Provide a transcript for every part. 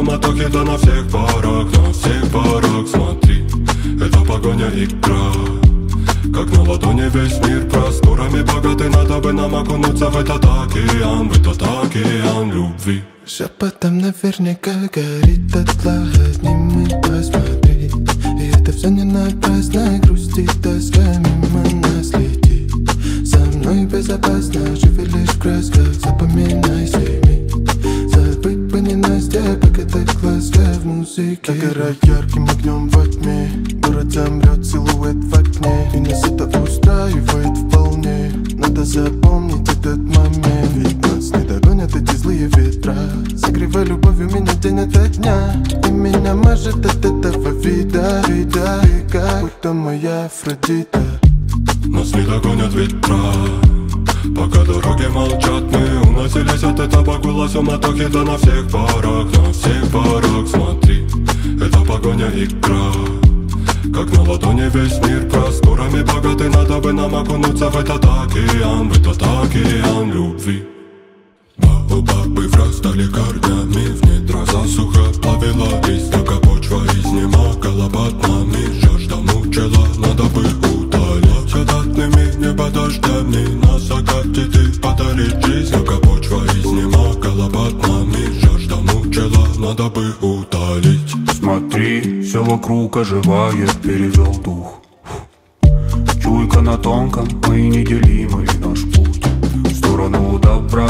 суматохе, да на всех парах, смотри, это погоня, игра. Как на ладони весь мир просторами богатый, надо бы нам окунуться в этот океан любви. Шепотом наверняка горит дотла, одним посмотри. И это все не напрасно, грусти, тоска мимо нас летит. Со мной безопасно, живи лишь в красках, запоминай семьи. Забыть бы не Настя, покатать глаза в музыке. Догорай ярким огнем во тьме, город замрет, силуэт в окне. И нас это устраивает вполне. Надо запомнить этот момент, ведь нас не догонят эти злые ветра. Согревай любовью меня день ото дня, и меня мажет от этого вида. Ты как будто моя Афродита. Нас не догонят ветра, пока дороги молчат, мы уносились от этого гула суматохи, да на всех парах, смотри, это погоня, игра. Как на ладони весь мир просторами богатый, надо бы нам окунуться в этот океан любви. Бабы врастали корнями в недра, засуха плавила листья, почва изнемогала под нами. Жажда мучила, надо бы утолить отдатными небодождями. На закате ты подарить жизнь, почва изнемогала под нами. Жажда мучила, надо бы утолить. Смотри, все вокруг оживает, перевел дух. Чуйка на тонком, мы неделимый наш путь. В сторону добра,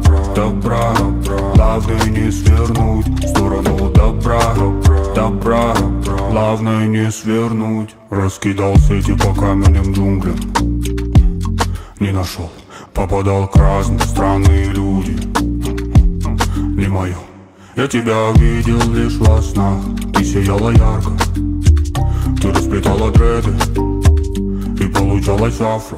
главное не свернуть. В сторону добра, главное не свернуть. Раскидал сети по каменным джунглям, не нашел, попадал к разным странные люди. Не мое. Я тебя видел лишь во снах, ты сияла ярко, ты расплетала дреды, и получалось афро.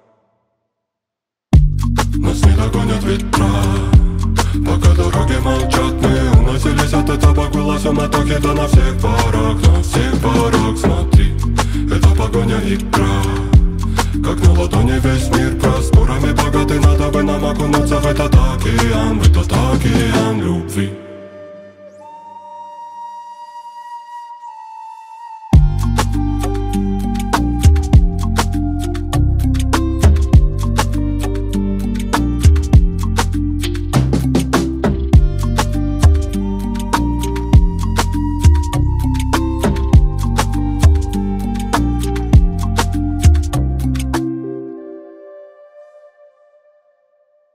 Нас не догонят ветра, пока дороги молчат, мы уносились от этого гула суматохи, да на всех парах, смотри, это погоня, игра. Как на ладони весь мир просторами богатый, надо бы нам окунуться в этот океан любви.